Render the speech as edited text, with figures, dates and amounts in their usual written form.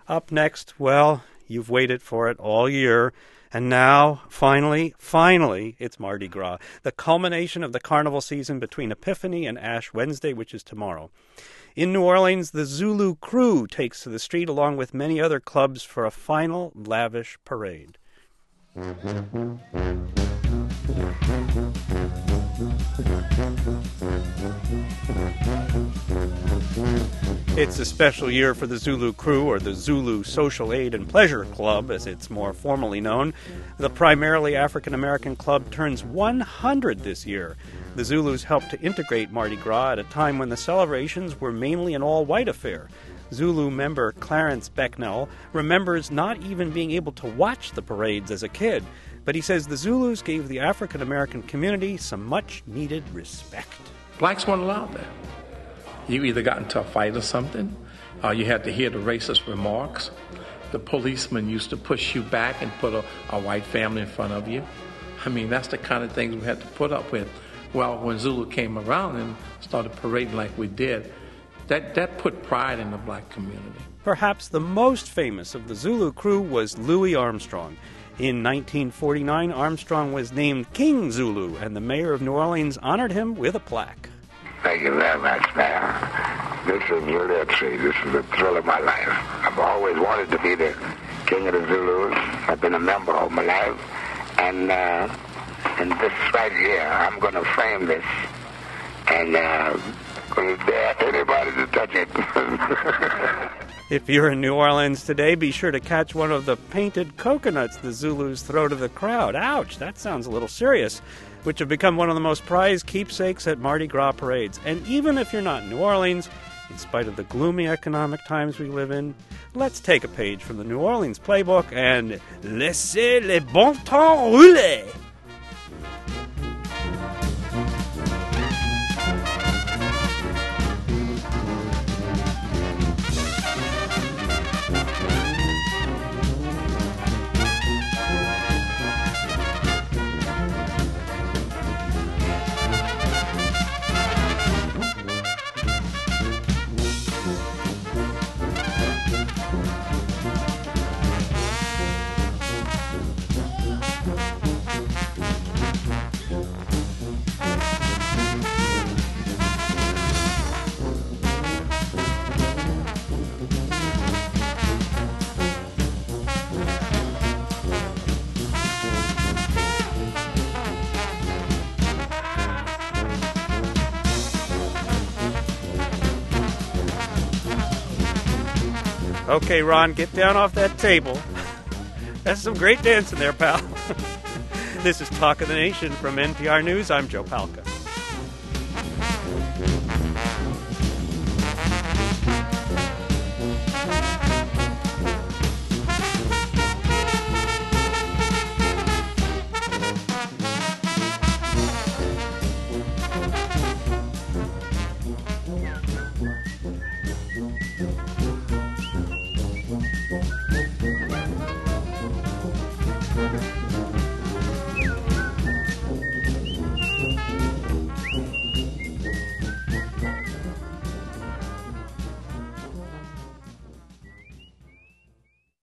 Up next, well, you've waited for it all year. And now, finally, it's Mardi Gras, the culmination of the carnival season between Epiphany and Ash Wednesday, which is tomorrow. In New Orleans, the Zulu Crew takes to the street along with many other clubs for a final lavish parade. It's a special year for the Zulu Crew, or the Zulu Social Aid and Pleasure Club, as it's more formally known. The primarily African-American club turns 100 this year. The Zulus helped to integrate Mardi Gras at a time when the celebrations were mainly an all-white affair. Zulu member Clarence Becknell remembers not even being able to watch the parades as a kid, but he says the Zulus gave the African-American community some much-needed respect. Blacks weren't allowed there. You either got into a fight or something, you had to hear the racist remarks. The policeman used to push you back and put a white family in front of you. I mean, that's the kind of things we had to put up with. Well, when Zulu came around and started parading like we did, that put pride in the black community. Perhaps the most famous of the Zulu Crew was Louis Armstrong. In 1949, Armstrong was named King Zulu, and the mayor of New Orleans honored him with a plaque. Thank you very much, man. This is really a treat. This is the thrill of my life. I've always wanted to be the king of the Zulus. I've been a member all my life. And this right here, I'm going to frame this and going to dare anybody to touch it. If you're in New Orleans today, be sure to catch one of the painted coconuts the Zulus throw to the crowd. Ouch, that sounds a little serious. Which have become one of the most prized keepsakes at Mardi Gras parades. And even if you're not in New Orleans, in spite of the gloomy economic times we live in, let's take a page from the New Orleans playbook and laissez les bon temps rouler. Okay, Ron, get down off that table. That's some great dancing there, pal. This is Talk of the Nation from NPR News. I'm Joe Palca.